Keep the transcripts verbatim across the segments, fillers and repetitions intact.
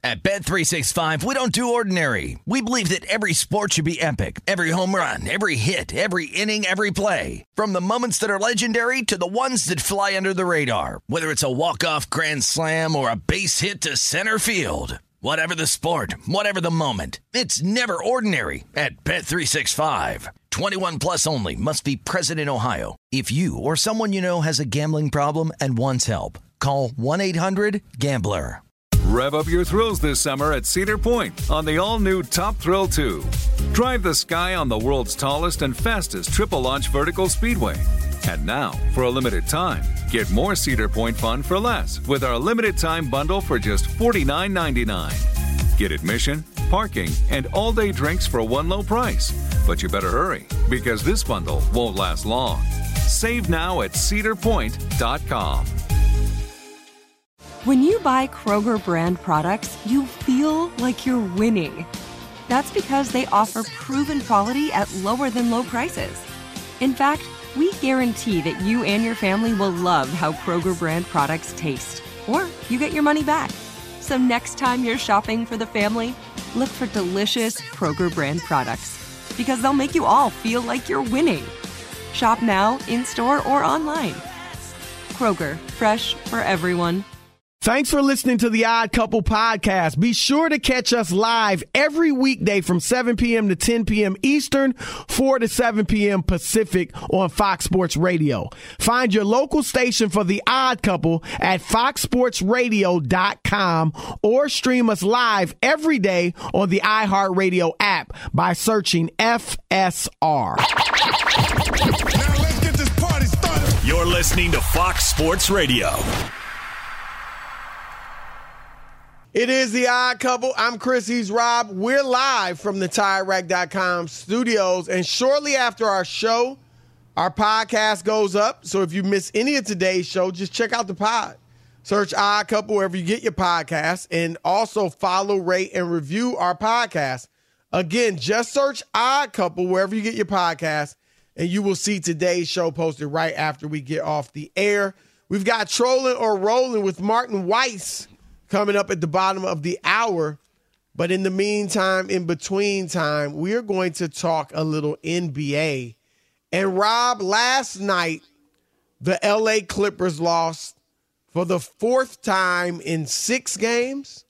At Bet three sixty-five, we don't do ordinary. We believe that every sport should be epic. Every home run, every hit, every inning, every play. From the moments that are legendary to the ones that fly under the radar. Whether it's a walk-off grand slam or a base hit to center field. Whatever the sport, whatever the moment. It's never ordinary at Bet three sixty-five. twenty-one plus only. Must be present in Ohio. If you or someone you know has a gambling problem and wants help, call one eight hundred gambler. Rev up your thrills this summer at Cedar Point on the all-new Top Thrill two. Drive the sky on the world's tallest and fastest triple-launch vertical speedway. And now, for a limited time, get more Cedar Point fun for less with our limited-time bundle for just forty-nine ninety-nine. Get admission, parking, and all-day drinks for one low price. But you better hurry, because this bundle won't last long. Save now at cedar point dot com. When you buy Kroger brand products, you feel like you're winning. That's because they offer proven quality at lower than low prices. In fact, we guarantee that you and your family will love how Kroger brand products taste, or you get your money back. So next time you're shopping for the family, look for delicious Kroger brand products, because they'll make you all feel like you're winning. Shop now, in-store, or online. Kroger, fresh for everyone. Thanks for listening to the Odd Couple podcast. Be sure to catch us live every weekday from seven p.m. to ten p.m. Eastern, four to seven p.m. Pacific on Fox Sports Radio. Find your local station for the Odd Couple at fox sports radio dot com or stream us live every day on the iHeartRadio app by searching F S R. Now let's get this party started. You're listening to Fox Sports Radio. It is the Odd Couple. I'm Chris. He's Rob. We're live from the tire rack dot com studios. And shortly after our show, our podcast goes up. So if you miss any of today's show, just check out the pod. Search Odd Couple wherever you get your podcast. And also follow, rate, and review our podcast. Again, just search Odd Couple wherever you get your podcast. And you will see today's show posted right after we get off the air. We've got Trolling or Rolling with Martin Weiss coming up at the bottom of the hour. But in the meantime, in between time, we are going to talk a little N B A. And Rob, last night, the L A Clippers lost for the fourth time in six games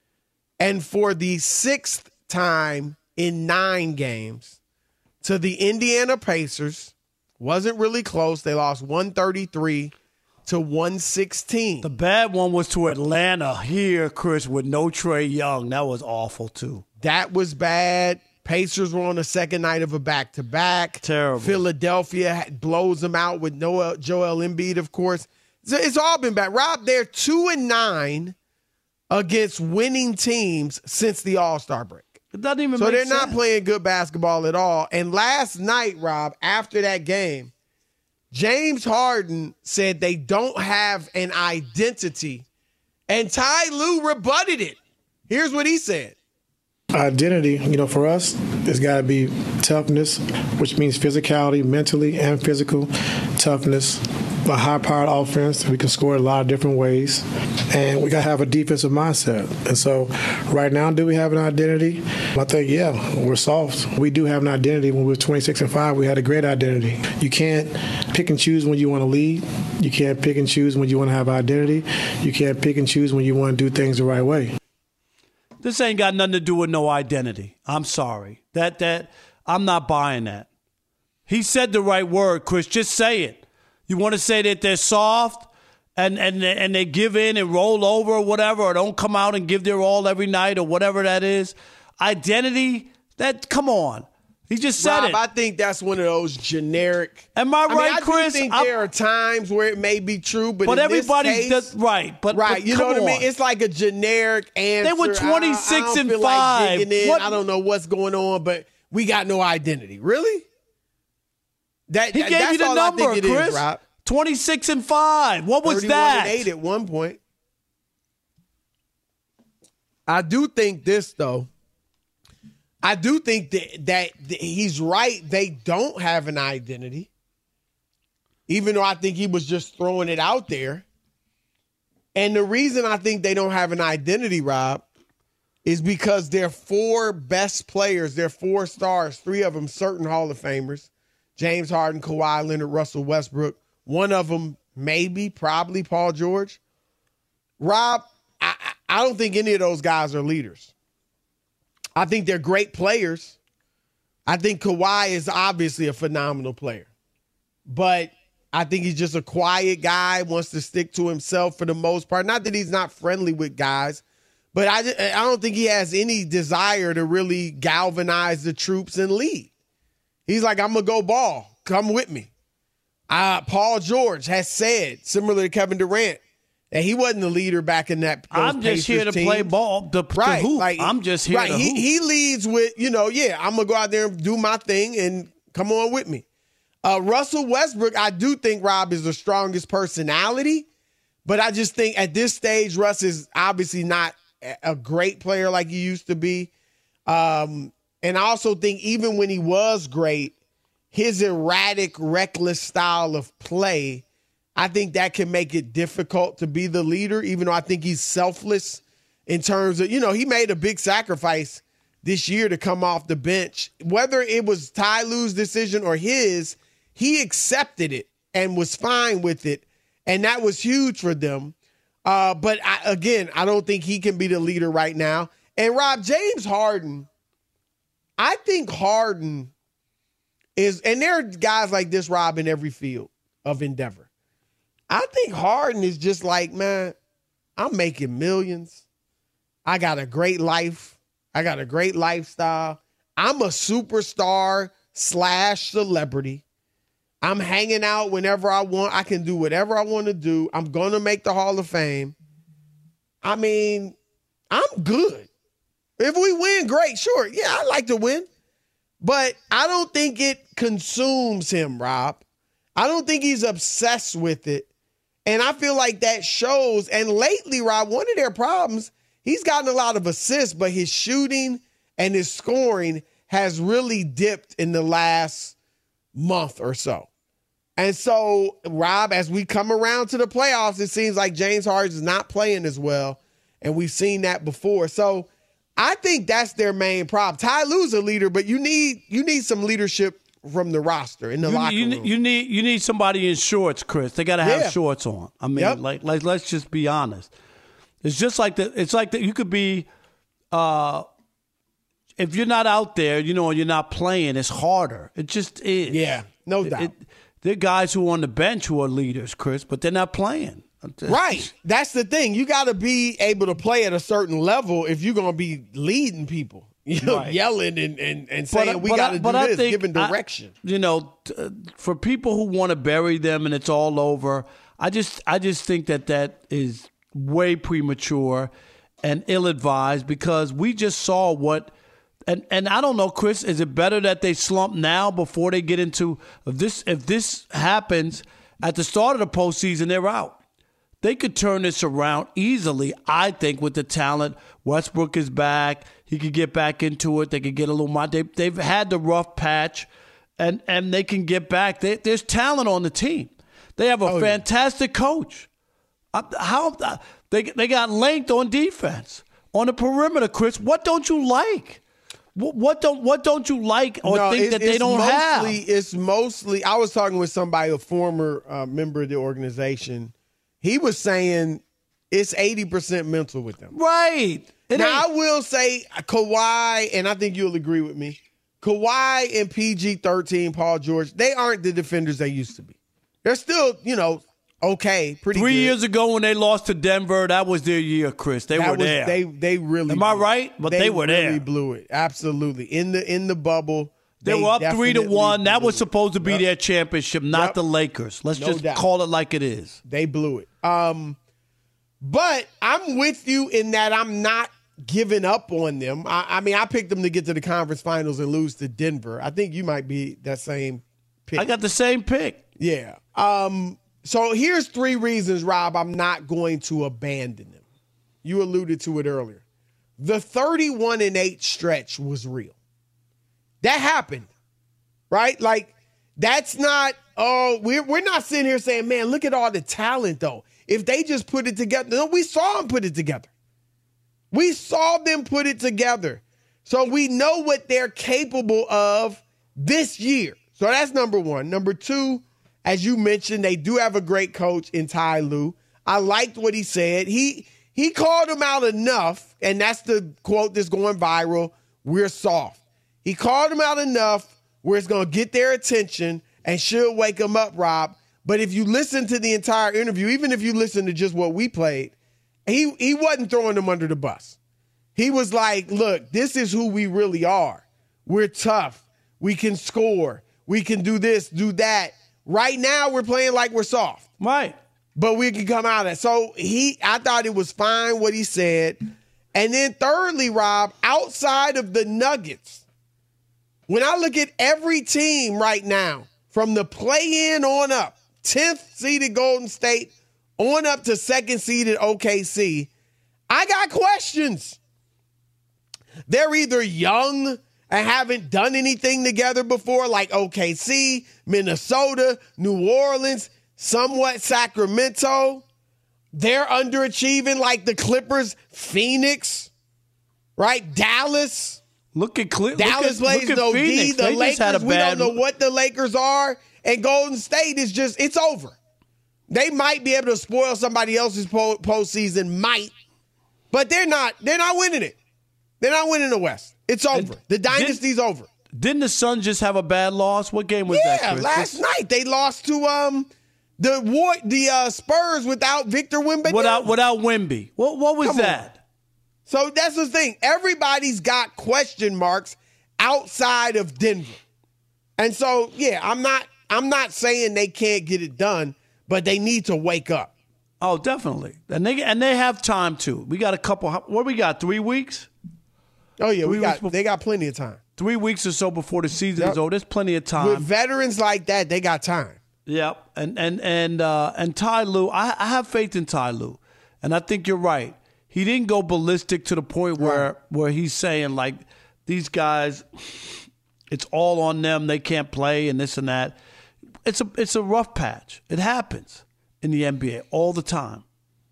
and for the sixth time in nine games to the Indiana Pacers. Wasn't really close. They lost one thirty-three to one sixteen. The bad one was to Atlanta here, Chris, with no Trae Young. That was awful, too. That was bad. Pacers were on the second night of a back-to-back. Terrible. Philadelphia blows them out with Noel, Joel Embiid, of course. So it's all been bad. Rob, they're two and nine against winning teams since the All-Star break. It doesn't even so make they're sense. not playing good basketball at all. And last night, Rob, after that game, James Harden said they don't have an identity, and Ty Lue rebutted it. Here's what he said. Identity, you know, for us, it's got to be toughness, which means physicality, mentally and physical toughness, a high-powered offense. We can score a lot of different ways, and we got to have a defensive mindset. And so right now, do we have an identity? I think, yeah, we're soft. We do have an identity. When we were twenty-six and five, we had a great identity. You can't pick and choose when you want to lead. You can't pick and choose when you want to have identity. You can't pick and choose when you want to do things the right way. This ain't got nothing to do with no identity. I'm sorry. That that I'm not buying that. He said the right word, Chris. Just say it. You want to say that they're soft and and and they give in and roll over or whatever, or don't come out and give their all every night or whatever that is. Identity, that come on. He just said Rob, it. I think that's one of those generic. Am I right, I mean, I Chris? do think I'm, there are times where it may be true, but but in everybody's this case, just, right. But right, but you know come what I mean? on. It's like a generic answer. They were twenty-six I, I don't and feel five. Like digging in. What? I don't know what's going on, but we got no identity. Really? That he that, gave that's you the all number, I think it Chris. is, Rob. twenty-six and five. What was thirty-one that? and eight at one point. I do think this though. I do think that, that he's right. They don't have an identity. Even though I think he was just throwing it out there. And the reason I think they don't have an identity, Rob, is because their four best players, their four stars, three of them certain Hall of Famers, James Harden, Kawhi Leonard, Russell Westbrook. One of them maybe, probably Paul George. Rob, I, I don't think any of those guys are leaders. I think they're great players. I think Kawhi is obviously a phenomenal player. But I think he's just a quiet guy, wants to stick to himself for the most part. Not that he's not friendly with guys, but I, I don't think he has any desire to really galvanize the troops and lead. He's like, I'm going to go ball. Come with me. Uh, Paul George has said, similar to Kevin Durant, that he wasn't the leader back in that. I'm just Pacers here to teams. play ball, to, right. to hoop. Like, I'm just here right. to he, hoop. He leads with, you know, yeah, I'm going to go out there and do my thing and come on with me. Uh, Russell Westbrook, I do think, Rob, is the strongest personality, but I just think at this stage, Russ is obviously not a great player like he used to be. Um, and I also think even when he was great, his erratic, reckless style of play, I think that can make it difficult to be the leader, even though I think he's selfless in terms of, you know, he made a big sacrifice this year to come off the bench. Whether it was Ty Lue's decision or his, he accepted it and was fine with it, and that was huge for them. Uh, but, I, again, I don't think he can be the leader right now. And, Rob, James Harden, I think Harden is – and there are guys like this, Rob, in every field of endeavor. I think Harden is just like, man, I'm making millions. I got a great life. I got a great lifestyle. I'm a superstar slash celebrity. I'm hanging out whenever I want. I can do whatever I want to do. I'm going to make the Hall of Fame. I mean, I'm good. If we win, great. Sure. Yeah, I like to win. But I don't think it consumes him, Rob. I don't think he's obsessed with it. And I feel like that shows. And lately, Rob, one of their problems, he's gotten a lot of assists, but his shooting and his scoring has really dipped in the last month or so. And so, Rob, as we come around to the playoffs, it seems like James Harden is not playing as well. And we've seen that before. So I think that's their main problem. Ty Lue's a leader, but you need you need some leadership from the roster in the you, locker you, room. You need you need somebody in shorts, Chris. They got to have Yeah. shorts on. I mean, Yep. like like let's just be honest. It's just like that. It's like that. You could be, uh, if you're not out there, you know, and you're not playing, it's harder. It just is. Yeah, no doubt. It, there are guys who are on the bench who are leaders, Chris, but they're not playing. Right. That's the thing. You got to be able to play at a certain level if you're going to be leading people, you know, Right. yelling and, and, and saying, But- we but got I- to do but I this, think giving I- direction. you know, t- uh, for people who want to bury them and it's all over, I just I just think that that is way premature and ill-advised because we just saw what and and I don't know, Chris, is it better that they slump now before they get into if this if this happens at the start of the postseason, they're out. They could turn this around easily, I think, with the talent. Westbrook is back. He could get back into it. They could get a little more. They, they've had the rough patch, and, and they can get back. They, there's talent on the team. They have a Oh, yeah. fantastic coach. Uh, How they they got length on defense on the perimeter, Chris. What don't you like? What, what don't what don't you like or No, think it's- that they it's don't mostly, have? It's mostly, I was talking with somebody, a former uh, member of the organization. He was saying it's eighty percent mental with them. Right. It Now, ain't- I will say Kawhi, and I think you'll agree with me, Kawhi and P G thirteen, Paul George, they aren't the defenders they used to be. They're still, you know, okay, pretty Three good. years ago when they lost to Denver, that was their year, Chris. They That were was- there. They they really Am I blew it. right? But they were there. really blew it. Absolutely. In the in the bubble. They, were up three to definitely one. That blew was it. supposed to be Yep. their championship, not Yep. the Lakers. Let's No just doubt. call it like it is. They blew it. Um, but I'm with you in that I'm not giving up on them. I, I mean, I picked them to get to the conference finals and lose to Denver. I think you might be that same pick. I got the same pick. Yeah. Um, so here's three reasons, Rob, I'm not going to abandon them. You alluded to it earlier. The thirty-one and eight stretch was real. That happened, right? Like, that's not, oh, we're, we're not sitting here saying, man, look at all the talent, though. If they just put it together. No, we saw them put it together. We saw them put it together. So we know what they're capable of this year. So that's number one. Number two, as you mentioned, they do have a great coach in Ty Lue. I liked what he said. He he called them out enough, and that's the quote that's going viral, we're soft. He called them out enough where it's going to get their attention and should wake them up, Rob. But if you listen to the entire interview, even if you listen to just what we played, he he wasn't throwing them under the bus. He was like, look, this is who we really are. We're tough. We can score. We can do this, do that. Right now, we're playing like we're soft. Right. But we can come out of it. So he, I thought it was fine what he said. And then thirdly, Rob, outside of the Nuggets, when I look at every team right now, from the play-in on up, tenth seeded Golden State on up to second seeded O K C, I got questions. They're either young and haven't done anything together before, like O K C, Minnesota, New Orleans, somewhat Sacramento. They're underachieving like the Clippers, Phoenix, right? Dallas. Look at Cle- Dallas look at, plays look at no Phoenix. D. The They Lakers, had a we bad... don't know what the Lakers are. And Golden State is just, it's over. They might be able to spoil somebody else's po- postseason, might, but they're not. They're not winning it. They're not winning the West. It's over. The dynasty's didn't, over. Didn't the Suns just have a bad loss? What game was yeah, that, Chris? last This, night they lost to um the war, the uh, Spurs without Victor Wembanyama. Without without Wemby. What what was Come that? On. So that's the thing. Everybody's got question marks outside of Denver. And so, yeah, I'm not I'm not saying they can't get it done, but they need to wake up. Oh, definitely. And they and they have time too. We got a couple what we got? three weeks? Oh yeah, three we got before, they got plenty of time. Three weeks or so before the season yep. is over. There's plenty of time. With veterans like that, they got time. Yep. And and and uh, and Ty Lue, I, I have faith in Ty Lue. And I think you're right. He didn't go ballistic to the point where right. where he's saying like these guys, it's all on them, they can't play and this and that. It's a it's a rough patch. It happens in the N B A all the time.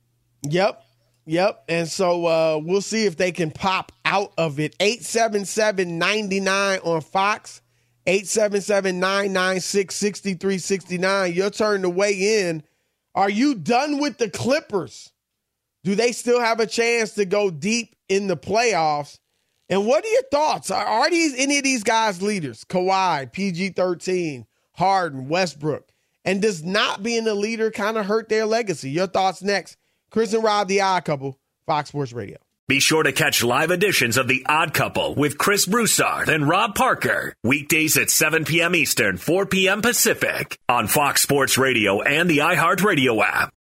Yep. Yep. And so uh, we'll see if they can pop out of it. eight seven seven, nine nine on Fox. eight seven seven, nine nine six, six three six nine. Your turn to weigh in. Are you done with the Clippers? Do they still have a chance to go deep in the playoffs? And what are your thoughts? Are, are these any of these guys leaders? Kawhi, P G thirteen, Harden, Westbrook. And does not being a leader kind of hurt their legacy? Your thoughts next. Chris and Rob, The Odd Couple, Fox Sports Radio. Be sure to catch live editions of The Odd Couple with Chris Broussard and Rob Parker. Weekdays at seven p.m. Eastern, four p.m. Pacific on Fox Sports Radio and the iHeartRadio app.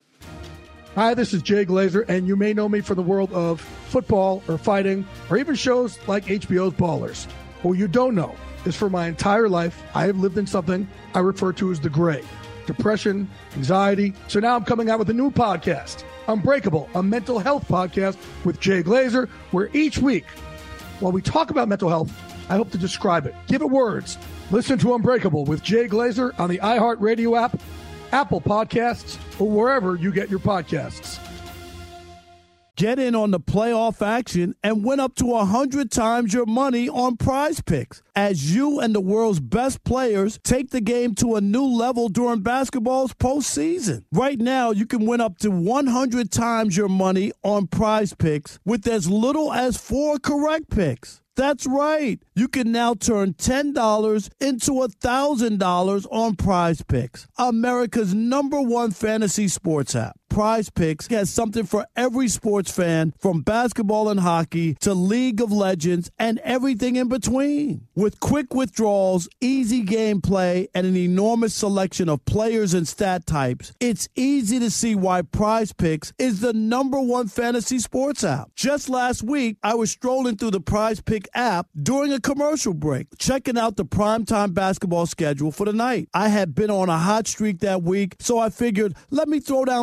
Hi, this is Jay Glazer, and you may know me from the world of football or fighting or even shows like H B O's Ballers. What you don't know is for my entire life, I have lived in something I refer to as the gray. Depression, anxiety. So now I'm coming out with a new podcast, Unbreakable, a mental health podcast with Jay Glazer, where each week, while we talk about mental health, I hope to describe it, give it words. Listen to Unbreakable with Jay Glazer on the iHeartRadio app, Apple Podcasts, or wherever you get your podcasts. Get in on the playoff action and win up to one hundred times your money on Prize Picks as you and the world's best players take the game to a new level during basketball's postseason. Right now, you can win up to one hundred times your money on Prize Picks with as little as four correct picks. That's right. You can now turn ten dollars into one thousand dollars on Prize Picks, America's number one fantasy sports app. Prize Picks has something for every sports fan, from basketball and hockey to League of Legends and everything in between. With quick withdrawals, easy gameplay, and an enormous selection of players and stat types, it's easy to see why Prize Picks is the number one fantasy sports app. Just last week, I was strolling through the Prize Pick app during a commercial break, checking out the primetime basketball schedule for the night. I had been on a hot streak that week, so I figured, let me throw down ten dollars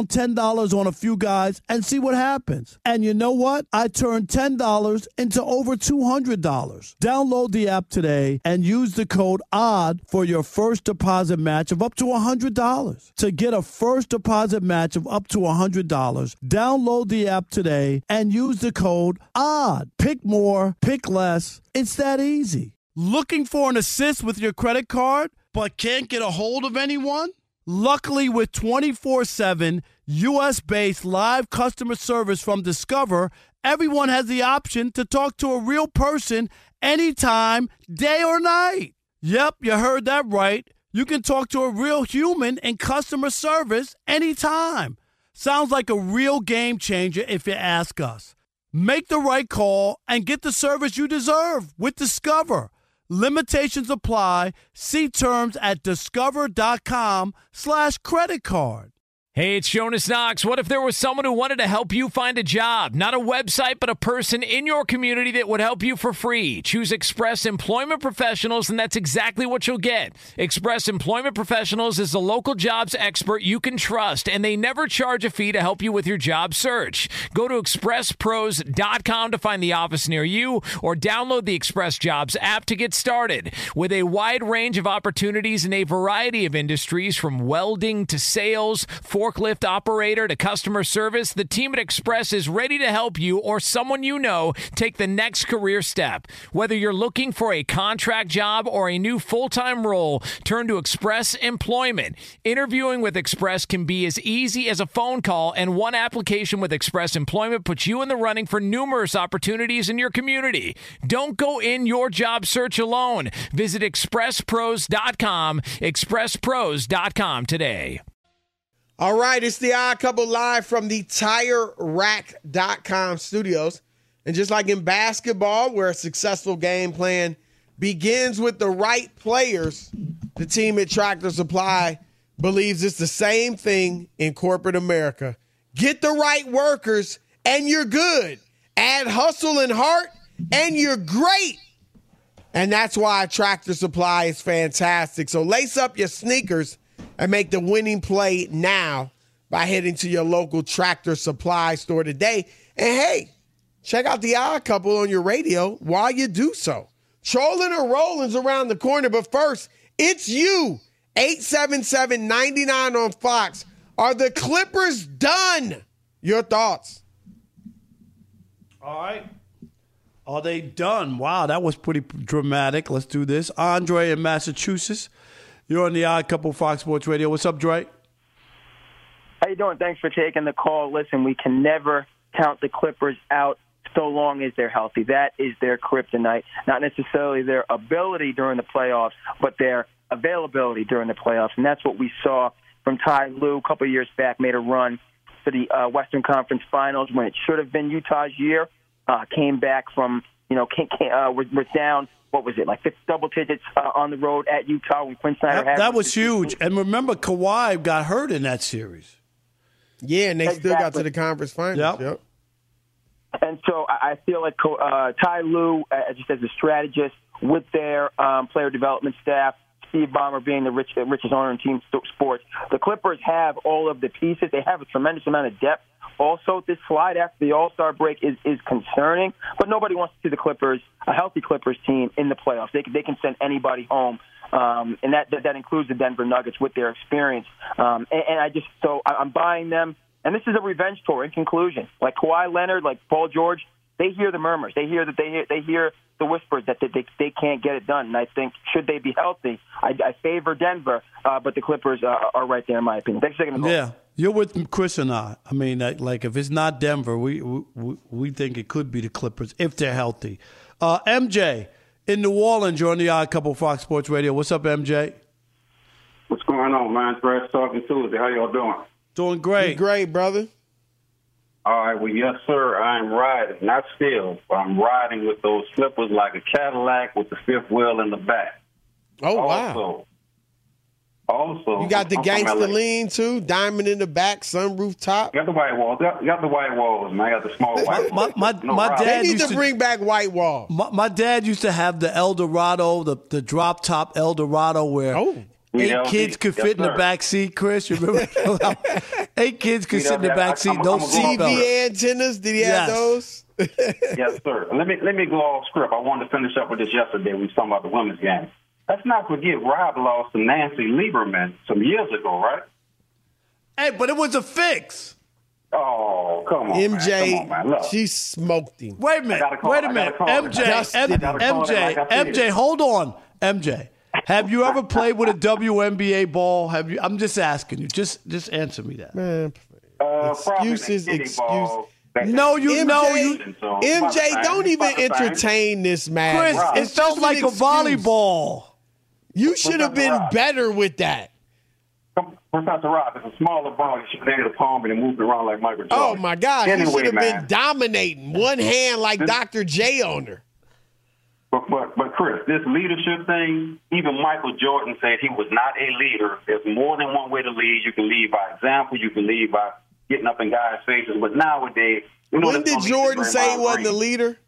dollars on a few guys and see what happens. And you know what? I turned ten dollars into over two hundred dollars. Download the app today and use the code O D D for your first deposit match of up to one hundred dollars. To get a first deposit match of up to one hundred dollars, download the app today and use the code O D D. Pick more, pick less. It's that easy. Looking for an assist with your credit card but can't get a hold of anyone? Luckily, with twenty-four seven U S-based live customer service from Discover, everyone has the option to talk to a real person anytime, day or night. Yep, you heard that right. You can talk to a real human in customer service anytime. Sounds like a real game changer if you ask us. Make the right call and get the service you deserve with Discover. Limitations apply. See terms at discover.com slash credit card. Hey, it's Jonas Knox. What if there was someone who wanted to help you find a job? Not a website, but a person in your community that would help you for free. Choose Express Employment Professionals, and that's exactly what you'll get. Express Employment Professionals is the local jobs expert you can trust, and they never charge a fee to help you with your job search. Go to express pros dot com to find the office near you, or download the Express Jobs app to get started. With a wide range of opportunities in a variety of industries, from welding to sales, for forklift operator to customer service, the team at Express is ready to help you or someone you know take the next career step. Whether you're looking for a contract job or a new full-time role, turn to Express Employment. Interviewing with Express can be as easy as a phone call, and one application with Express Employment puts you in the running for numerous opportunities in your community. Don't go in your job search alone. Visit express pros dot com, express pros dot com today. All right, it's the Odd Couple live from the tire rack dot com studios. And just like in basketball, where a successful game plan begins with the right players, the team at Tractor Supply believes it's the same thing in corporate America. Get the right workers, and you're good. Add hustle and heart, and you're great. And that's why Tractor Supply is fantastic. So lace up your sneakers and make the winning play now by heading to your local Tractor Supply store today. And hey, check out the Odd Couple on your radio while you do so. Trolling or Rolling's around the corner, but first, it's you. eight seven seven, nine nine on Fox. Are the Clippers done? Your thoughts? All right. Are they done? Wow, that was pretty dramatic. Let's do this. Andre in Massachusetts. You're on the Odd Couple Fox Sports Radio. What's up, Dre? How you doing? Thanks for taking the call. Listen, we can never count the Clippers out so long as they're healthy. That is their kryptonite. Not necessarily their ability during the playoffs, but their availability during the playoffs. And that's what we saw from Ty Lue a couple of years back, made a run to the uh, Western Conference Finals when it should have been Utah's year. Uh, came back from, you know, came, came, uh, was, was down. What was it, like double digits uh, on the road at Utah when Quinn Snyder that, had that was huge. And remember, Kawhi got hurt in that series. Yeah, and they exactly. still got to the conference finals. Yep. Yep. And so I feel like uh, Ty Lue, uh, just as a strategist with their um, player development staff, Steve Ballmer being the rich, richest owner in team sports, the Clippers have all of the pieces. They have a tremendous amount of depth. Also, this slide after the All-Star break is, is concerning, but nobody wants to see the Clippers, a healthy Clippers team, in the playoffs. They, they can send anybody home, um, and that, that that includes the Denver Nuggets with their experience. Um, and, and I just so I'm buying them. And this is a revenge tour. In conclusion, like Kawhi Leonard, like Paul George, they hear the murmurs. They hear that they hear, they hear the whispers that they, they they can't get it done. And I think should they be healthy, I, I favor Denver, uh, but the Clippers uh, are right there in my opinion. Thanks for taking the call. Yeah. You're with Chris and I. I mean, like, if it's not Denver, we we, we think it could be the Clippers if they're healthy. Uh, M J, in New Orleans, you're on the Odd Couple Fox Sports Radio. What's up, M J? What's going on, man? It's Brad talking Tuesday. How y'all doing? Doing great. Doing great, brother. All right, well, yes, sir. I'm riding, not still, but I'm riding with those Clippers like a Cadillac with the fifth wheel in the back. Oh, also, wow. Also, you got the I'm gangster from L A. lean too, diamond in the back, sunroof top. You got the white walls. You got, you got the white walls, man. I got the small white my, walls. my, No my problem. dad They need used to bring back white wall. My, my dad used to have the Eldorado, the, the drop top Eldorado, where oh. eight L G. kids could Yes, fit in the sir. back seat, Chris. You remember? Eight kids could sit in the back seat. I'm- No I'm a grown T fella. V antennas, did he have Yes. those? Yes, sir. Let me let me go off script. I wanted to finish up with this yesterday. We were talking about the women's game. Let's not forget Rob lost to Nancy Lieberman some years ago, right? Hey, but it was a fix. Oh, come on, M J, man. Come on, man. Look. she smoked him. Wait a minute. gotta call- Wait a I minute. gotta call M J, it. Dusted. M- I gotta call it M J, like I M J, feel. hold on. M J, have you ever played with a W N B A ball? Have you? I'm just asking you. Just just answer me that. Man, Uh, probably excuses, the kitty excuse- ball. No, you M J, know you. So, M J, about the don't same. even About the same. entertain this man. Chris, Rob. it It's felt just like an a excuse. volleyball. You should have been Rob. better with that. Come- Professor Rob, it's a smaller ball. You should have made a palm and moved around like Michael Jordan. Oh my gosh, Anyway, you should have man. been dominating. One hand like This- Doctor J on her. But, but, but Chris, this leadership thing, even Michael Jordan said he was not a leader. There's more than one way to lead. You can lead by example. You can lead by getting up in guys' faces. But nowadays, you know, When that's did gonna lead to Jordan say he Draymond wasn't the Green. leader?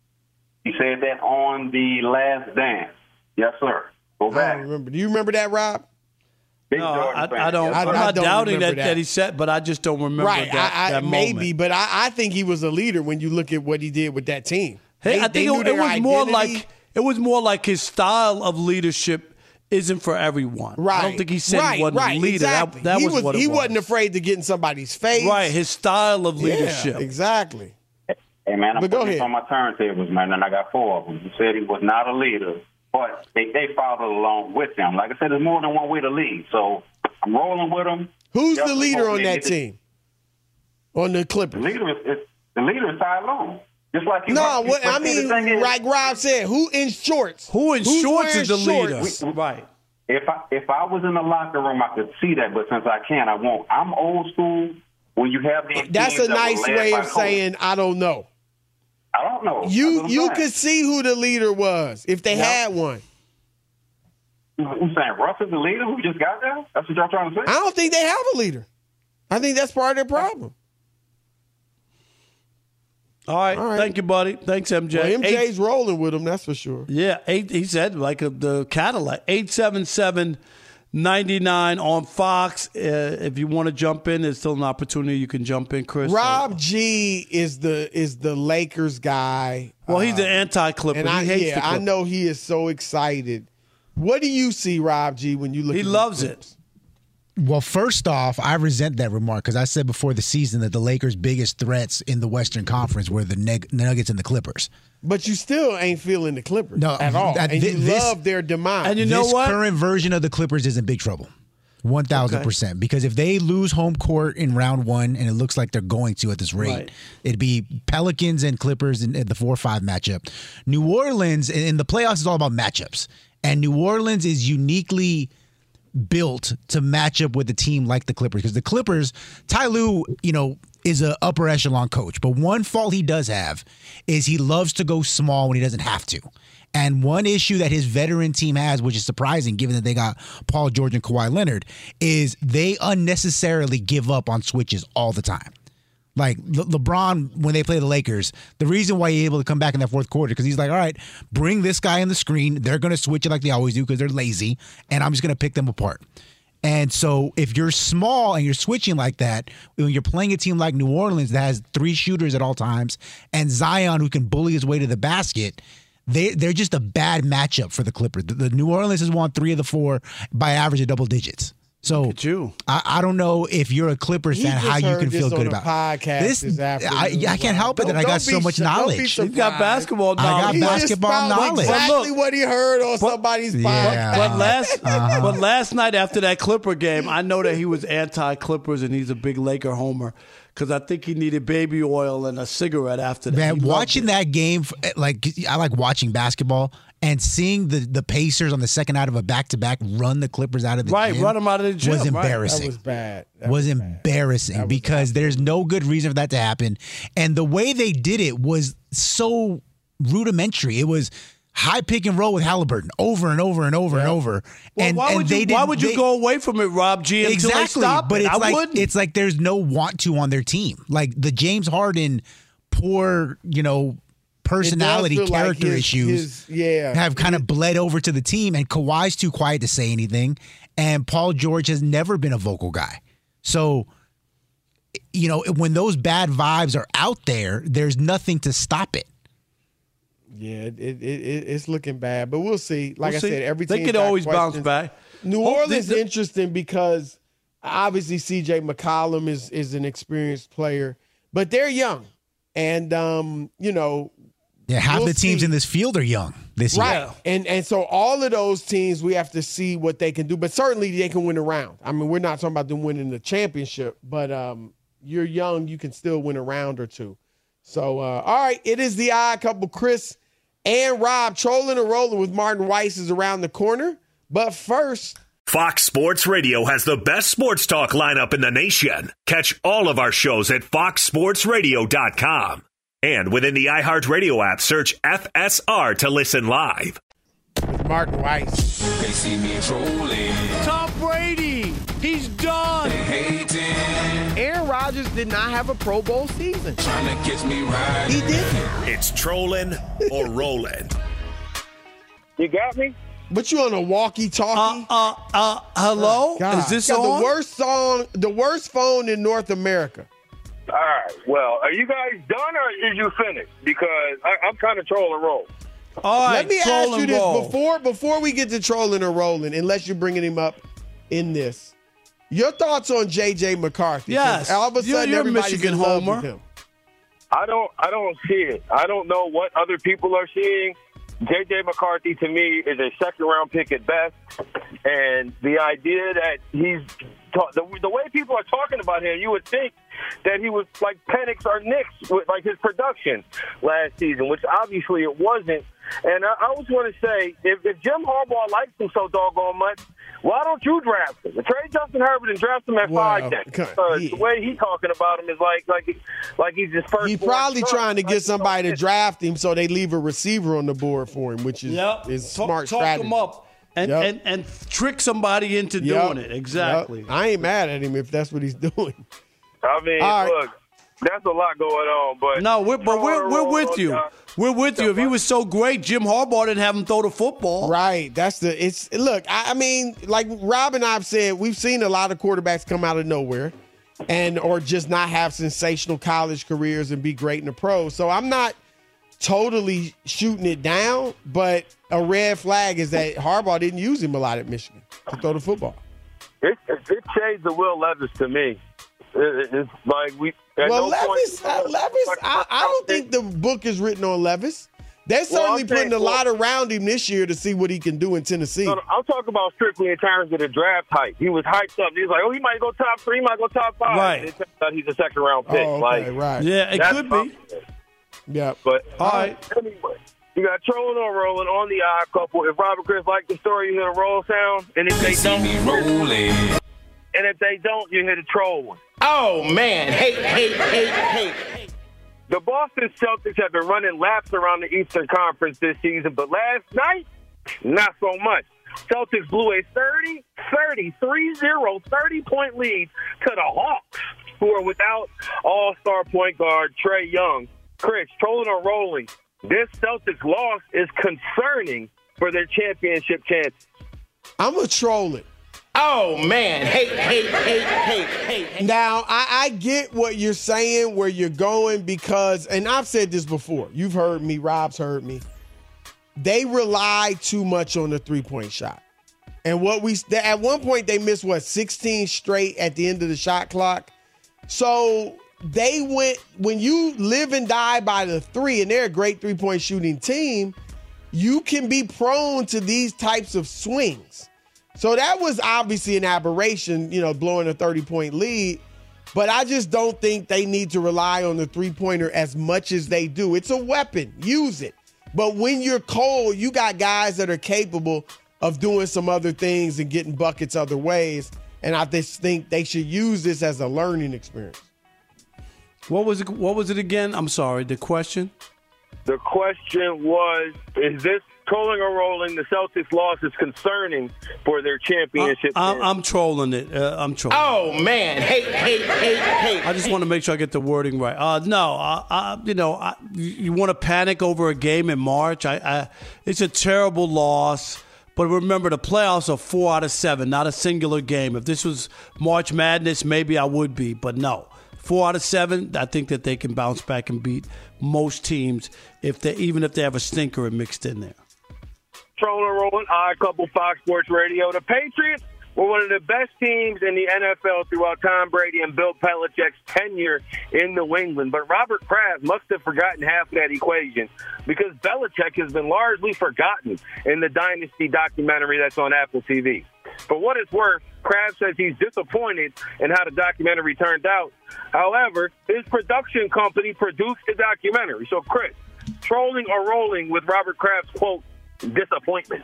He said that on the Last Dance. Yes, sir. Go I back. don't remember. Do you remember that, Rob? Big No, Jordan I, fan. I don't. Yes, I- I'm sir. not don't doubting remember that, that. that he said, but I just don't remember Right, that, I, I, that maybe, moment. but I, I think he was a leader when you look at what he did with that team. Hey, They- I they think knew it, it their was more identity. like it was more like his style of leadership isn't for everyone. Right. I don't think he said right, he wasn't right, a leader. Exactly. That, that he was, what it he was. wasn't afraid to get in somebody's face. Right, his style of leadership. Yeah, exactly. Hey, man, I'm But go putting this ahead. on my turntables, man, and I got four of them. He said he was not a leader, but they, they followed along with him. Like I said, there's more than one way to lead. So I'm rolling with him. Who's the Definitely leader hope on they that get it. team? On the The Clippers? leader is, is the leader is Ty Lue. Just like you. No, you- what, but I see, mean, the thing is, like Rob said, who in shorts? Who in Who's shorts is the wearing leader? shorts? Right. If I if I was in the locker room, I could see that, but since I can't, I won't. I'm old school. When you have these That's teams a that were nice led way by of coaches. saying I don't know. I don't know. That's You what I'm you saying. could see who the leader was if they Yep. had one. Who's saying Russ is the leader who just got there? That's what y'all trying to say? I don't think they have a leader. I think that's part of their problem. All right. All right. Thank you, buddy. Thanks, M J. Well, M J's Eight- rolling with him, that's for sure. yeah, eight. He said like a, the Cadillac. Eight seven seven. ninety-nine on Fox. Uh, if you want to jump in, there's still an opportunity you can jump in, Chris. Rob G is the is the Lakers guy. Well, he's Uh, an anti-Clipper. and I he hates yeah, the I Clippers. know he is so excited. What do you see, Rob G, when you look? He at loves these it. Well, first off, I resent that remark because I said before the season that the Lakers' biggest threats in the Western Conference were the Neg- Nuggets and the Clippers. But you still ain't feeling the Clippers No, at all, that- and you this- love their demise. And you know this what? current version of the Clippers is in big trouble. one thousand Okay. percent. Because if they lose home court in round one, and it looks like they're going to at this rate, Right. it'd be Pelicans and Clippers in, in the four five matchup. New Orleans, in in the playoffs, is all about matchups. And New Orleans is uniquely built to match up with a team like the Clippers. Because the Clippers, Ty Lue, you know, is a upper echelon coach. But one fault he does have is he loves to go small when he doesn't have to. And one issue that his veteran team has, which is surprising given that they got Paul George and Kawhi Leonard, is they unnecessarily give up on switches all the time. Like Le- LeBron, when they play the Lakers, the reason why he's able to come back in that fourth quarter, because he's like, all right, bring this guy in the screen. They're going to switch it like they always do because they're lazy, and I'm just going to pick them apart. And so if you're small and you're switching like that, when you're playing a team like New Orleans that has three shooters at all times and Zion who can bully his way to the basket, they, they're just a bad matchup for the Clippers. The, the New Orleans has won three of the four by average of double digits. So you. I, I don't know if you're a Clippers He fan, just how you heard can this feel on good a about podcast this. this afternoon. I, I can't help it that I Don't- got don't so be much su- don't be knowledge. He's got basketball I got knowledge. He just basketball found knowledge. Exactly Look, what he heard on somebody's podcast. Yeah. But last, Uh-huh. but last night after that Clipper game, I know that he was anti-Clippers and he's a big Laker homer because I think he needed baby oil and a cigarette after that. Man, He loved watching it. that game, like I like watching basketball and seeing the, the Pacers on the second out of a back to back run the Clippers out of the Right, gym run 'em out of the gym, was right. That embarrassing. was bad. That was, was bad. embarrassing That was because there's no good reason for that to happen. And the way they did it was so rudimentary. It was high pick and roll with Halliburton over and over and over and over. Well, and why and would they you? didn't, Why would you they- go away from it, Rob G? Until exactly? they stop but it? it's I like wouldn't. it's like there's no want to on their team. Like the James Harden poor, you know, personality, feel like character his- issues his- yeah. have kind of bled over to the team, and Kawhi's too quiet to say anything, and Paul George has never been a vocal guy. So, you know, when those bad vibes are out there, there's nothing to stop it. Yeah, it, it, it it's looking bad, but we'll see. Like We'll I see. said, every They team could got always bounce questions. back. New Hope Orleans they- interesting because obviously C J McCollum is is an experienced player, but they're young, and um, you know, Yeah, half we'll the teams see. in this field are young this right? year. And and so all of those teams, we have to see what they can do, but certainly they can win a round. I mean, we're not talking about them winning the championship, but um, you're young, you can still win a round or two. So uh, all right, it is the Odd Couple, Chris and Rob trolling and rolling with Martin Weiss is around the corner. But first, Fox Sports Radio has the best sports talk lineup in the nation. Catch all of our shows at fox sports radio dot com. And within the iHeartRadio app, search F S R to listen live. with Martin Weiss. They see me trolling. Tom Brady, he's done. Aaron Rodgers did not have a Pro Bowl season. Trying to catch me right. He didn't. It's trolling or rolling. You got me? But you on a walkie-talkie? Uh, uh, uh, hello? God. Is this Got on? the worst song, the worst phone in North America. All right. Well, are you guys done or is you finished? Because I, I'm kind of trolling roll. All right, Let me troll ask you and this roll. before before we get to trolling or rolling, unless you're bringing him up in this. Your thoughts on J J McCarthy? 'Cause Yes. all of a You're- sudden you're a everybody's Michigan in love homer. with him. I don't. I don't see it. I don't know what other people are seeing. J J McCarthy to me is a second round pick at best, and the idea that he's ta- the, the way people are talking about him, you would think that he was like Penix or Knicks with like his production last season, which obviously it wasn't. And I, I always want to say, if, if Jim Harbaugh likes him so doggone much, why don't you draft him? Trade Justin Herbert and draft him at Well, five then. Because he- the way he's talking about him is like like like he's his first. He's born probably son. trying to Like, get somebody to draft him so they leave a receiver on the board for him, which is, Yep. is Talk- smart talk strategy. him up and, Yep. and, and trick somebody into Yep. doing it. Exactly. Yep. I ain't mad at him if that's what he's doing. I mean, All right. look, that's a lot going on, but No, we're, but we're, we're with Roll, you. uh, We're with you. If he was so great, Jim Harbaugh didn't have him throw the football. Right. That's the it's look, I, I mean, like Rob and I've said, we've seen a lot of quarterbacks come out of nowhere and or just not have sensational college careers and be great in the pros. So I'm not totally shooting it down, but a red flag is that Harbaugh didn't use him a lot at Michigan to throw the football. It, it, it changed the Will Levis to me. It, it's like we. At Well, no Levis, point, uh, Levis, I, I don't think the book is written on Levis. They're certainly I'm putting saying- a lot around him this year to see what he can do in Tennessee. No, no, I'm talking about strictly in terms of the draft hype. He was hyped up. He was like, "Oh, he might go top three, he might go top five." Right. It turns out he's a second round pick. Oh, okay, like, right. Yeah, it that's could my- be. Yeah. But All right. anyway, you got trolling or rolling on the Odd Couple. If Robert Chris like the story, you hear the roll sound, and if they don't, Me rolling. and if they don't, you hear the troll one. Oh man, hate, hate, hate, hate. The Boston Celtics have been running laps around the Eastern Conference this season, but last night, not so much. Celtics blew a thirty thirty, three zero, thirty-point lead to the Hawks, who are without all-star point guard Trae Young. Chris, trolling or rolling, this Celtics loss is concerning for their championship chances. I'm gonna troll it. Oh man, hate, hate, hate, hate, hate. Now I, I get what you're saying, where you're going, because, and I've said this before. You've heard me. Rob's heard me. They rely too much on the three-point shot, and what we at one point they missed what sixteen straight at the end of the shot clock. So they went when you live and die by the three, and they're a great three-point shooting team. You can be prone to these types of swings. So that was obviously an aberration, you know, blowing a thirty-point lead. But I just don't think they need to rely on the three-pointer as much as they do. It's a weapon. Use it. But when you're cold, you got guys that are capable of doing some other things and getting buckets other ways. And I just think they should use this as a learning experience. What was it? What was it again? I'm sorry. The question. The question was, is this trolling or rolling? The Celtics loss is concerning for their championship. I, I'm, I'm trolling it. Uh, I'm trolling. Oh man, hate, hate, hate, hate. I just want to make sure I get the wording right. Uh, no, I, I, you know, I, you want to panic over a game in March? I, I, it's a terrible loss. But remember, the playoffs are four out of seven, not a singular game. If this was March Madness, maybe I would be, but no. Four out of seven, I think that they can bounce back and beat most teams, if they even if they have a stinker mixed in there. Trolling and rolling, Odd Couple, Fox Sports Radio. The Patriots were one of the best teams in the N F L throughout Tom Brady and Bill Belichick's tenure in New England. But Robert Kraft must have forgotten half of that equation, because Belichick has been largely forgotten in the Dynasty documentary that's on Apple T V. For what it's worth, Kraft says he's disappointed in how the documentary turned out. However, his production company produced the documentary. So, Chris, trolling or rolling with Robert Kraft's, quote, disappointment?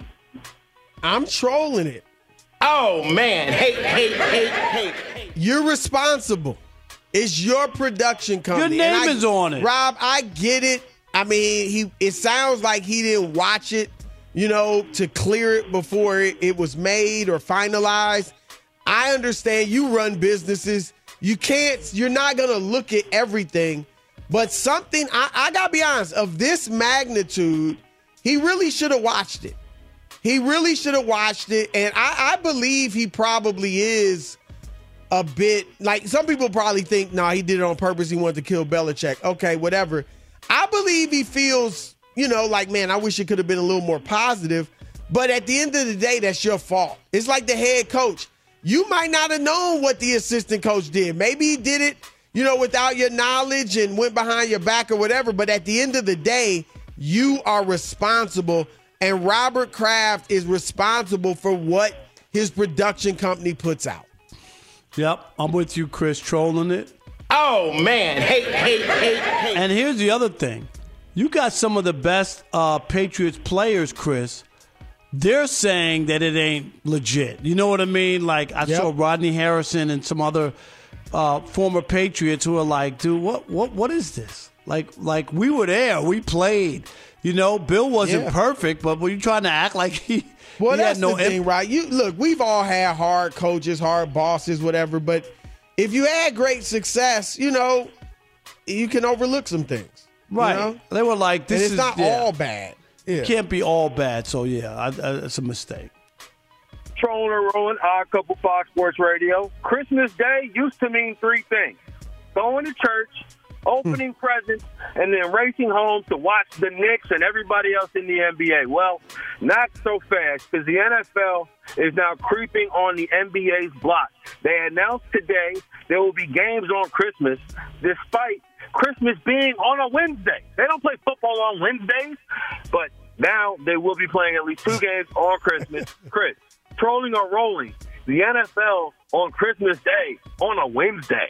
I'm trolling it. Oh, man. Hate, hate, hate, hate. You're responsible. It's your production company. Your name I, is on it. Rob, I get it. I mean, he. It sounds like he didn't watch it, you know, to clear it before it, it was made or finalized. I understand you run businesses. You can't, you're not going to look at everything. But something, I, I got to be honest, of this magnitude, he really should have watched it. He really should have watched it. And I, I believe he probably is a bit, like some people probably think, no, nah, he did it on purpose. He wanted to kill Belichick. Okay, whatever. I believe he feels, you know, like, man, I wish it could have been a little more positive. But at the end of the day, that's your fault. It's like the head coach. You might not have known what the assistant coach did. Maybe he did it, you know, without your knowledge and went behind your back or whatever. But at the end of the day, you are responsible. And Robert Kraft is responsible for what his production company puts out. Yep, I'm with you, Chris, trolling it. Oh, man. Hate, hate, hate, hate. And here's the other thing. You got some of the best uh, Patriots players, Chris. They're saying that it ain't legit. You know what I mean? Like, I Yep. saw Rodney Harrison and some other uh, former Patriots who are like, dude, what, what, what is this? Like, like we were there. We played. You know, Bill wasn't Yeah. perfect, but were you trying to act like he, Well, he that's had no the thing, right? You look, we've all had hard coaches, hard bosses, whatever. But if you had great success, you know, you can overlook some things. you Right. know? They were like, this and it's is not yeah. all bad. Yeah. It can't be all bad. So, yeah, I, I, it's a mistake. Trolling or rolling, Odd Couple, Fox Sports Radio. Christmas Day used to mean three things: going to church, opening presents, and then racing home to watch the Knicks and everybody else in the N B A. Well, not so fast, because the N F L is now creeping on the N B A's block. They announced today there will be games on Christmas, despite Christmas being on a Wednesday. They don't play football on Wednesdays, but now they will be playing at least two games on Christmas. Chris, trolling or rolling, the N F L on Christmas Day on a Wednesday.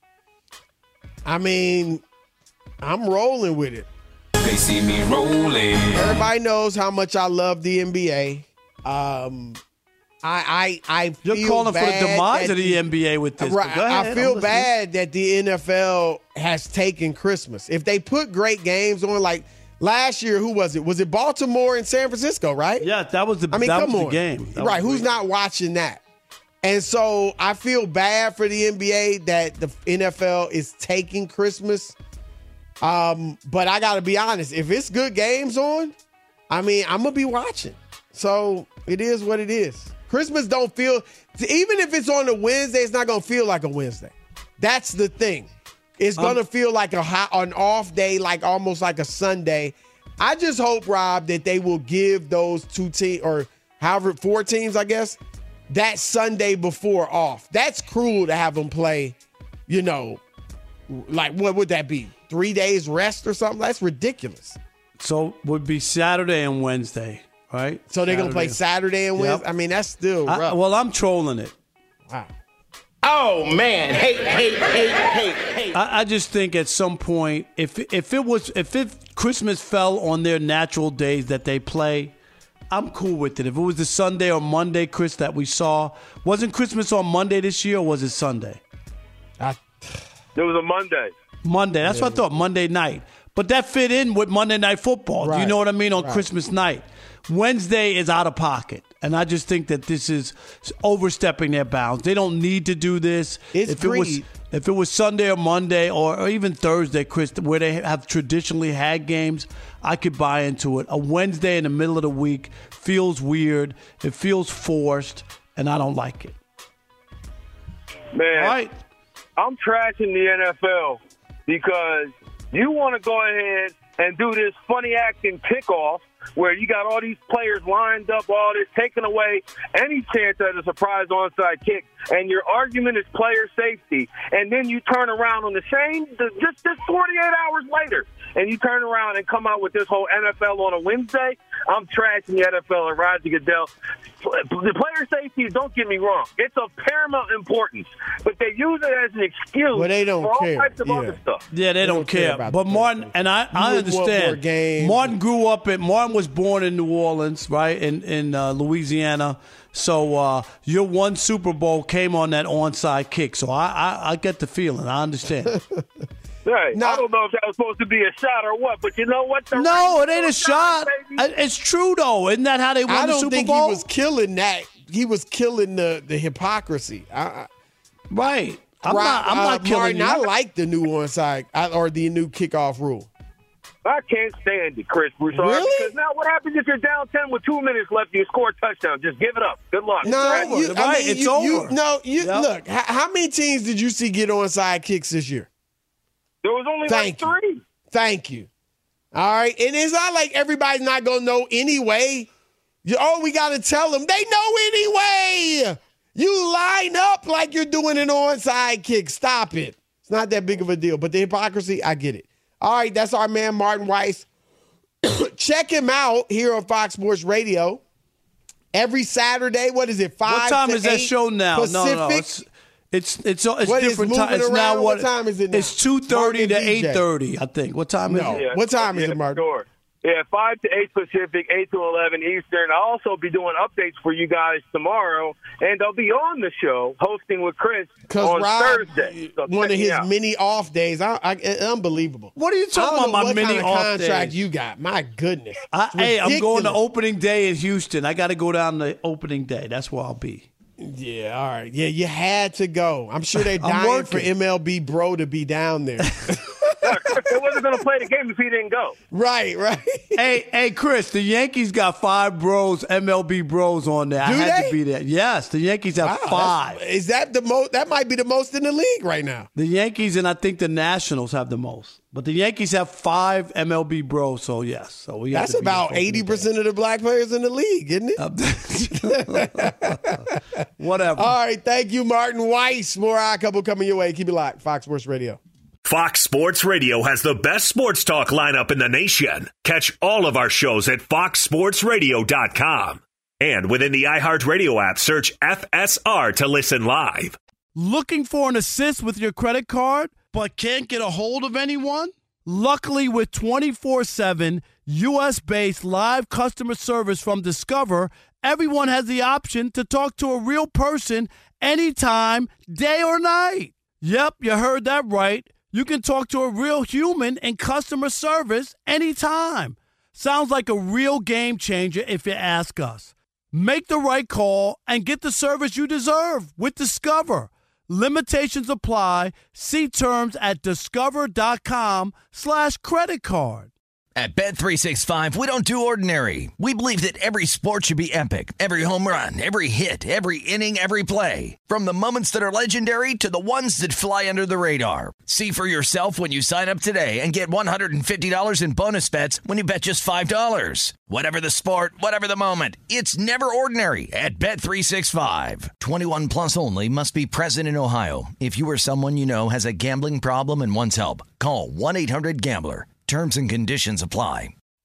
I mean, I'm rolling with it. They see me rolling. Everybody knows how much I love the N B A. Um, I, I, I You're feel calling for the bad demise that of the N B A with this. Right, but go ahead, I I'm feel listening. bad that the N F L has taken Christmas. If they put great games on, like last year, who was it? Was it Baltimore and San Francisco, right? Yeah, that was the, I mean, that come was on. the game. That right, was who's great. not watching that? And so I feel bad for the N B A that the N F L is taking Christmas. Um, but I got to be honest, if it's good games on, I mean, I'm going to be watching. So it is what it is. Christmas don't feel, even if it's on a Wednesday, it's not going to feel like a Wednesday. That's the thing. It's going to Um, feel like a hot, an off day, like almost like a Sunday. I just hope, Rob, that they will give those two teams, or however, four teams, I guess, that Sunday before off. That's cruel to have them play, you know, like what would that be? Three days rest or something? That's ridiculous. So would be Saturday and Wednesday, right? So they're going to play Saturday. Saturday and Yep. Wednesday? I mean, that's still I- rough. well, I'm trolling it. Wow. Oh, man. Hate, hate, hate, hate, hate. I, I just think at some point, if if it was if it Christmas fell on their natural days that they play, I'm cool with it. If it was the Sunday or Monday, Chris, that we saw, wasn't Christmas on Monday this year, or was it Sunday? It was a Monday. Monday. That's what I thought. Monday night. But that fit in with Monday Night Football. Do you Right. know what I mean? On Right. Christmas night. Wednesday is out of pocket. And I just think that this is overstepping their bounds. They don't need to do this. It's if it was greed. If it was Sunday or Monday or, or even Thursday, Chris, where they have traditionally had games, I could buy into it. A Wednesday in the middle of the week feels weird. It feels forced, and I don't like it. Man, Right. I'm trashing the N F L because you want to go ahead and do this funny acting kickoff where you got all these players lined up, all this, taking away any chance at a surprise onside kick, and your argument is player safety, and then you turn around on the same, just, just forty-eight hours later, and you turn around and come out with this whole N F L on a Wednesday. I'm trashing the N F L and Roger Goodell. The player safety, don't get me wrong, it's of paramount importance, but they use it as an excuse Well, they don't for all care. types of Yeah. other stuff. Yeah, they, don't, don't care care. about But the Martin, and I, I wouldn't want more understand. games. Martin grew up in, Martin was born in New Orleans, right, in, in uh, Louisiana. So uh, your one Super Bowl came on that onside kick. So I, I, I get the feeling. I understand. Right. No. I don't know if that was supposed to be a shot or what, but you know what? The No, it Rams ain't a don't shot. baby. I- It's true, though. Isn't that how they won I the don't Super think Bowl? he was killing that. He was killing the, the hypocrisy. I, I, Right. I'm Rob, not, I'm uh, not killing Martin, you. I like the new onside I- or the new kickoff rule. I can't stand it, Chris Broussard. Really? Because now what happens if you're down ten with two minutes left and you score a touchdown? Just give it up. Good luck. No, Right? you, I Right, mean, it's you, you- over. no, you Yep. look. How, how many teams did you see get onside kicks this year? There was only Thank like you. three. Thank you. All right, and it's not like everybody's not gonna know anyway. You, oh, we got to tell them. They know anyway. You line up like you're doing an onside kick. Stop it. It's not that big of a deal. But the hypocrisy, I get it. All right, that's our man Martin Weiss. Check him out here on Fox Sports Radio every Saturday. What is it? Five. What time to is that eight show now? Pacific? No, no, it's it's it's, it's What, it's different moving time. It's around? now What what? time is it now? It's two thirty Martin to and D J. eight thirty. I think. What time No. is it? Yeah. What time is Yeah, it, Martin? Sure. Yeah, five to eight Pacific, eight to eleven Eastern. I'll also be doing updates for you guys tomorrow, and I'll be on the show hosting with Chris Because on Rob, Thursday. So one check of me his out. mini off days, I, I, unbelievable. What are you I talking don't about? know My what mini kind of off contract days? you got. My goodness. I, It's hey, I'm going to ridiculous. opening day in Houston. I got to go down to opening day. That's where I'll be. Yeah, all right. Yeah, you had to go. I'm sure they're I'm dying for working. M L B Bro to be down there. They wasn't going to play the game if he didn't go. right, right. Hey, hey, Chris, the Yankees got five bros, M L B bros on there. I Do had they? to be there. Yes, the Yankees have Wow, five. that's- Is that the most? That might be the most in the league right now. The Yankees and I think the Nationals have the most. But the Yankees have five M L B bros, so yes. So we have That's to be about there for eighty percent of the black players in the league, isn't it? Whatever. All right, thank you, Martin Weiss. More Odd Couple coming your way. Keep it locked. Fox Sports Radio. Fox Sports Radio has the best sports talk lineup in the nation. Catch all of our shows at fox sports radio dot com. And within the iHeartRadio app, search F S R to listen live. Looking for an assist with your credit card, but can't get a hold of anyone? Luckily, with twenty-four seven U S-based live customer service from Discover, everyone has the option to talk to a real person anytime, day or night. Yep, you heard that right. You can talk to a real human in customer service anytime. Sounds like a real game changer if you ask us. Make the right call and get the service you deserve with Discover. Limitations apply. See terms at discover.com slash credit card. At Bet three sixty-five, we don't do ordinary. We believe that every sport should be epic. Every home run, every hit, every inning, every play. From the moments that are legendary to the ones that fly under the radar. See for yourself when you sign up today and get one hundred fifty dollars in bonus bets when you bet just five dollars. Whatever the sport, whatever the moment, it's never ordinary at Bet three sixty-five. twenty-one plus only. Must be present in Ohio. If you or someone you know has a gambling problem and wants help, call one eight hundred gambler. Terms and conditions apply.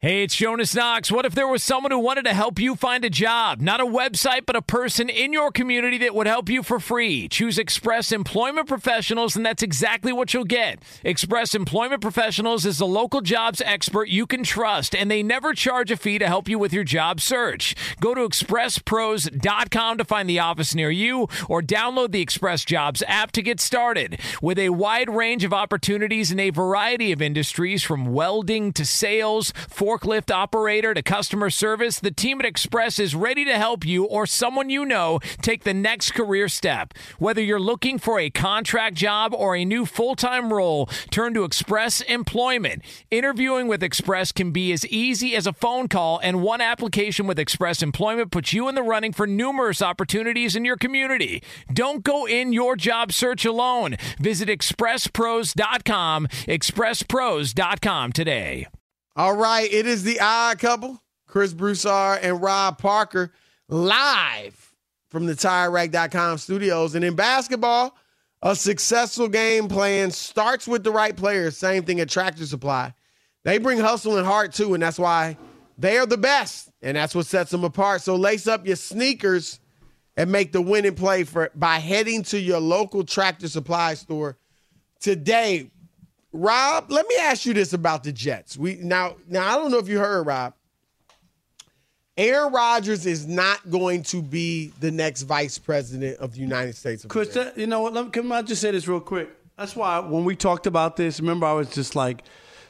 Hey, it's Jonas Knox. What if there was someone who wanted to help you find a job? Not a website, but a person in your community that would help you for free. Choose Express Employment Professionals, and that's exactly what you'll get. Express Employment Professionals is the local jobs expert you can trust, and they never charge a fee to help you with your job search. Go to express pros dot com to find the office near you, or download the Express Jobs app to get started. With a wide range of opportunities in a variety of industries, from welding to sales, for forklift operator to customer service, the team at Express is ready to help you or someone you know take the next career step. Whether you're looking for a contract job or a new full-time role, turn to Express Employment. Interviewing with Express can be as easy as a phone call, and one application with Express Employment puts you in the running for numerous opportunities in your community. Don't go in your job search alone. Visit express pros dot com, express pros dot com today. All right, it is the Odd Couple, Chris Broussard and Rob Parker, live from the tire rack dot com studios. And in basketball, a successful game plan starts with the right players. Same thing at Tractor Supply. They bring hustle and heart, too, and that's why they are the best, and that's what sets them apart. So lace up your sneakers and make the winning play for by heading to your local Tractor Supply store today. Rob, let me ask you this about the Jets. We now, now I don't know if you heard, Rob. Aaron Rodgers is not going to be the next vice president of the United States of Chris, America. that, you know what? Let me, can I just say this real quick? That's why when we talked about this, remember I was just like,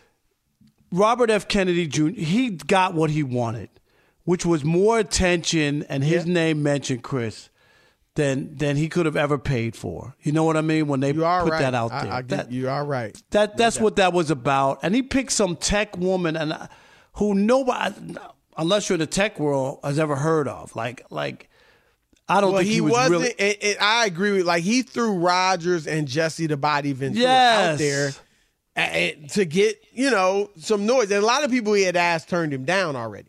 Robert F. Kennedy Junior, he got what he wanted, which was more attention and his yeah. name mentioned, Chris, than than he could have ever paid for. You know what I mean? When they put right. that out there. I, I that, you are right. That That's no what that was about. And he picked some tech woman and uh, who nobody, unless you're in the tech world, has ever heard of. Like, like I don't well, think he, he was wasn't, really. It, it, I agree with, like, he threw Rodgers and Jesse the Body Ventura yes. out there and, to get, you know, some noise. And a lot of people he had asked turned him down already.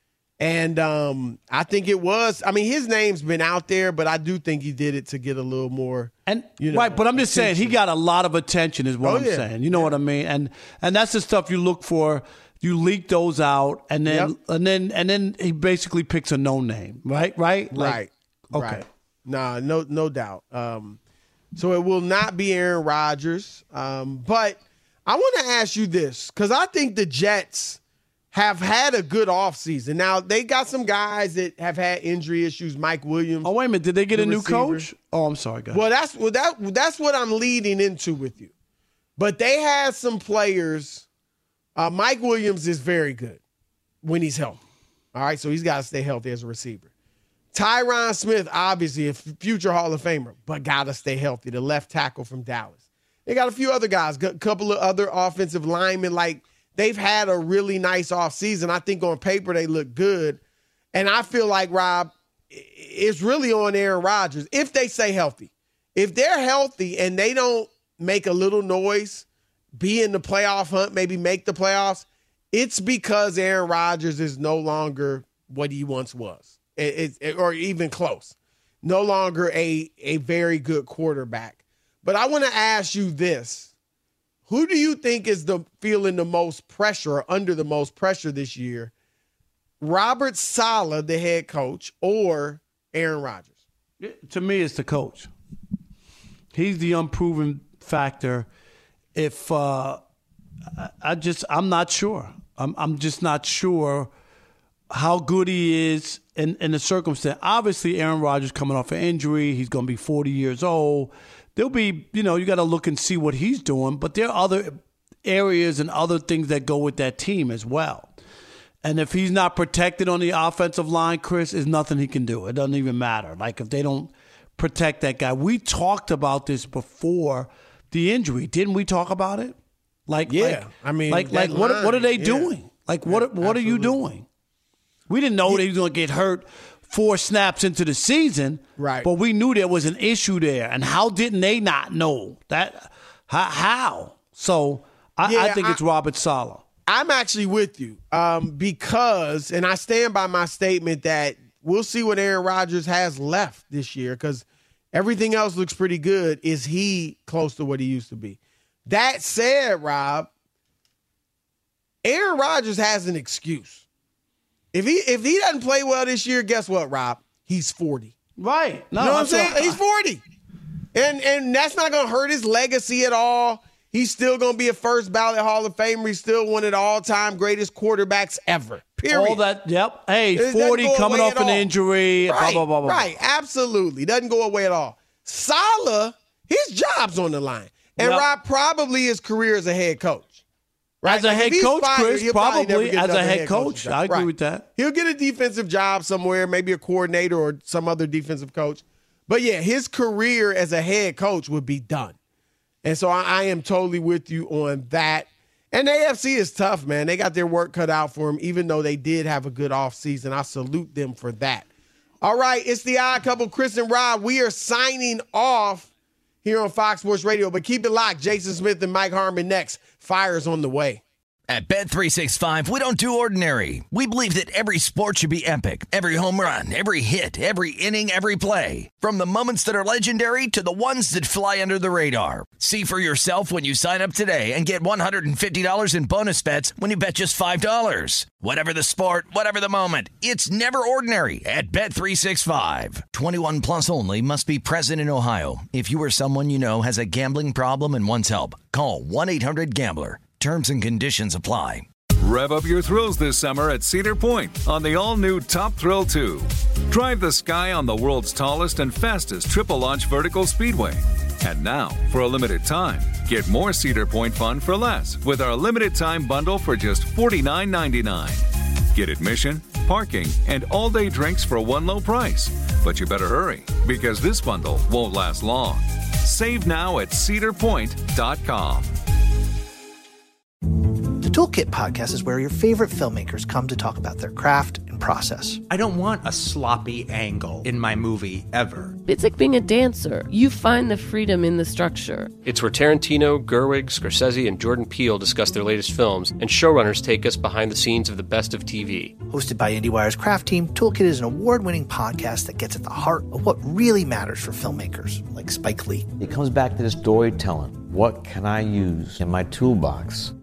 And um, I think it was, I mean, his name's been out there, but I do think he did it to get a little more, and you know, right. But I'm just attention. saying he got a lot of attention is what oh, I'm yeah. saying. You know yeah. what I mean? And and that's the stuff you look for. You leak those out, and then Yep. and then and then he basically picks a no name, right? Right? Like, right. Okay. Right. Nah, no, no doubt. Um, so it will not be Aaron Rodgers. Um, but I want to ask you this, because I think the Jets have had a good offseason. Now, they got some guys that have had injury issues. Mike Williams. Oh, wait a minute. Did they get a new receiver. coach? Oh, I'm sorry, guys. Well, that's well, that that's what I'm leading into with you. But they had some players. Uh, Mike Williams is very good when he's healthy. All right, so he's got to stay healthy as a receiver. Tyron Smith, obviously a future Hall of Famer, but got to stay healthy. The left tackle from Dallas. They got a few other guys, a couple of other offensive linemen. Like, they've had a really nice offseason. I think on paper they look good. And I feel like, Rob, it's really on Aaron Rodgers if they stay healthy. If they're healthy and they don't make a little noise, be in the playoff hunt, maybe make the playoffs, it's because Aaron Rodgers is no longer what he once was, it, it, or even close. No longer a, a very good quarterback. But I want to ask you this. Who do you think is the feeling the most pressure or under the most pressure this year? Robert Saleh, the head coach, or Aaron Rodgers? To me, it's the coach. He's the unproven factor. If uh, I just, I'm not sure. I'm, I'm just not sure how good he is in, in the circumstance. Obviously, Aaron Rodgers coming off an injury. He's going to be forty years old. There'll be, you know, you got to look and see what he's doing. But there are other areas and other things that go with that team as well. And if he's not protected on the offensive line, Chris, there's nothing he can do. It doesn't even matter. Like, if they don't protect that guy. We talked about this before the injury. Didn't we talk about it? Like, yeah. like, I mean, like, like line, what, what are they yeah. doing? Like, what, yeah, what are you doing? We didn't know yeah. that he was going to get hurt four snaps into the season, right? But we knew there was an issue there, and how didn't they not know that? How? how? So I, yeah, I think I, it's Robert Saleh. I'm actually with you um, because, and I stand by my statement that we'll see what Aaron Rodgers has left this year because everything else looks pretty good. Is he close to what he used to be? That said, Rob, Aaron Rodgers has an excuse. If he if he doesn't play well this year, guess what, Rob? He's forty. Right. No, you know what I'm saying? What, He's forty. And and that's not going to hurt his legacy at all. He's still going to be a first ballot Hall of Famer. He's still one of the all-time greatest quarterbacks ever. Period. All that, yep. Hey, forty coming off an injury. Right, blah, blah, blah, blah. right. Absolutely. Doesn't go away at all. Saleh, his job's on the line. And Yep. Rob, probably his career as a head coach. Right? As a Like, if head he's coach, fired, Chris, he'll probably never get as a another head coach. job. I agree Right. with that. He'll get a defensive job somewhere, maybe a coordinator or some other defensive coach. But yeah, his career as a head coach would be done. And so I, I am totally with you on that. And the A F C is tough, man. They got their work cut out for them, even though they did have a good offseason. I salute them for that. All right, it's the Odd Couple, Chris and Rob. We are signing off here on Fox Sports Radio, but keep it locked. Jason Smith and Mike Harmon next. Fire's on the way. At Bet three sixty-five, we don't do ordinary. We believe that every sport should be epic. Every home run, every hit, every inning, every play. From the moments that are legendary to the ones that fly under the radar. See for yourself when you sign up today and get one hundred fifty dollars in bonus bets when you bet just five dollars. Whatever the sport, whatever the moment, it's never ordinary at Bet three sixty-five. twenty-one plus only. Must be present in Ohio. If you or someone you know has a gambling problem and wants help, call one eight hundred gambler. Terms and conditions apply. Rev up your thrills this summer at Cedar Point on the all-new Top Thrill two. Drive the sky on the world's tallest and fastest triple-launch vertical speedway. And now, for a limited time, get more Cedar Point fun for less with our limited-time bundle for just forty-nine ninety-nine. Get admission, parking, and all-day drinks for one low price. But you better hurry, because this bundle won't last long. Save now at cedar point dot com. The Toolkit podcast is where your favorite filmmakers come to talk about their craft and process. I don't want a sloppy angle in my movie ever. It's like being a dancer. You find the freedom in the structure. It's where Tarantino, Gerwig, Scorsese, and Jordan Peele discuss their latest films, and showrunners take us behind the scenes of the best of T V. Hosted by IndieWire's craft team, Toolkit is an award-winning podcast that gets at the heart of what really matters for filmmakers, like Spike Lee. It comes back to the storytelling. What can I use in my toolbox